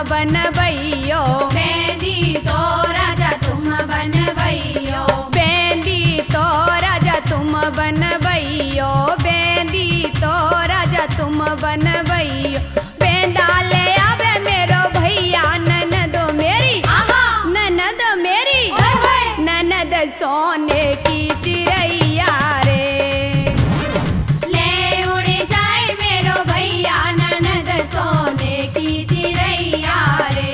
बनबैयो, बेंदी तो राजा तुम बनबैयो, बेंदी तो राजा तुम बनबैयो, बेंदी तो राजा तुम बनबैयो। बेंदा ले आवे मेरो भैया ननद मेरी, ननद मेरी, ननद सोने की चिड़ैया रे। ले उड़ जाए मेरो भैया ननद सोने की चिड़ैया रे।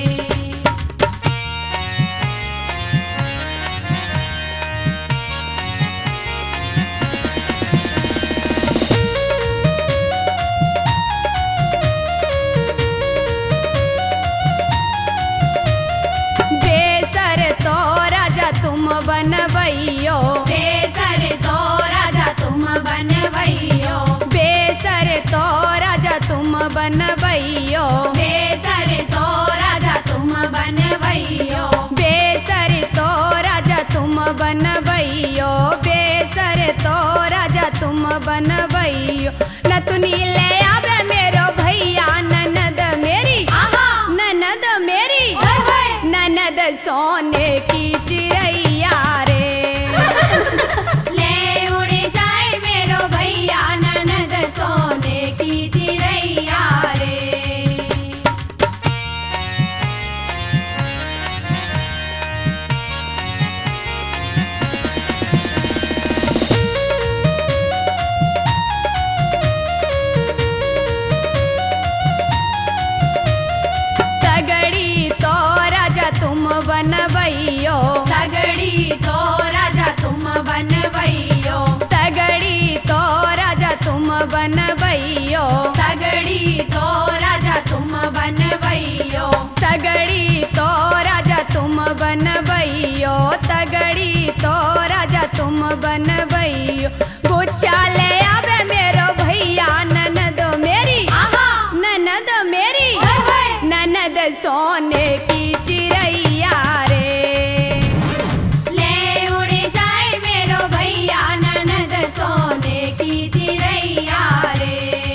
बेसर तो राजा तुम बनबैयो, बेसर तो राजा तुम बनबैयो, बेसर तो राजा तुम बनबैयो, बेसर तो राजा तुम बनबैयो, बेसर तो राजा तुम बनबैयो, बेसर तो राजा तुम बनबैयो। नतुनी ले आवे मेरो भैया ननद मेरी, ननद मेरी, ननद सोने की चिड़ैया रे। ले उड़ जाए मेरो भैया ननद सोने की चिड़ैया रे। तगड़ी तो राजा तुम बनबैयो, तगड़ी तो राजा तुम बनबैयो, तगड़ी तो राजा तुम बनबैयो, तगड़ी तो राजा तुम बनबैयो, तगड़ी तो राजा तुम बनबैयो, तगड़ी तो राजा तुम बनबैयो। गुच्छा ले आवे मेरो भैया ननद मेरी, ननद मेरी, ननद सोने की चिड़ैया रे। ले उड़ जाए मेरो भैया ननद सोने की चिड़ैया रे।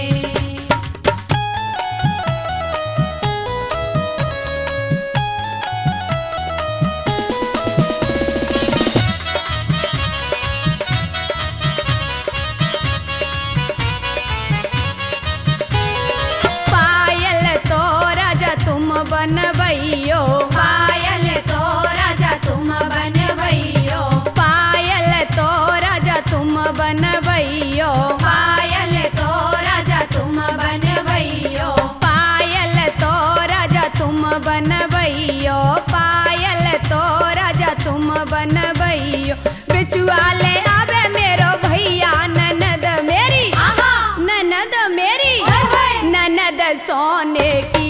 पायल तो राजा तुम बनबैयो, पायल तो राजा तुम बनबैयो, पायल तो राजा तुम बनबैयो, पायल तो राजा तुम बनबैयो, पायल तो राजा तुम बनबैयो, पायल तो राजा तुम बनबैयो। बिछुआ ले आवे मेरो भैया ननद मेरी, ननद मेरी, ननद सोने की